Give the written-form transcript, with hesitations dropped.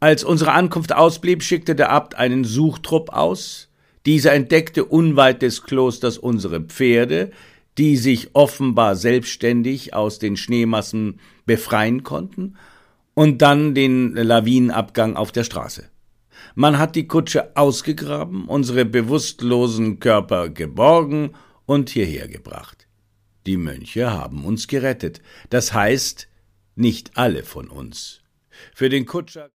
Als unsere Ankunft ausblieb, schickte der Abt einen Suchtrupp aus. Dieser entdeckte unweit des Klosters unsere Pferde, die sich offenbar selbstständig aus den Schneemassen befreien konnten, und dann den Lawinenabgang auf der Straße. Man hat die Kutsche ausgegraben, unsere bewusstlosen Körper geborgen und hierher gebracht. Die Mönche haben uns gerettet, das heißt, nicht alle von uns. Für den Kutscher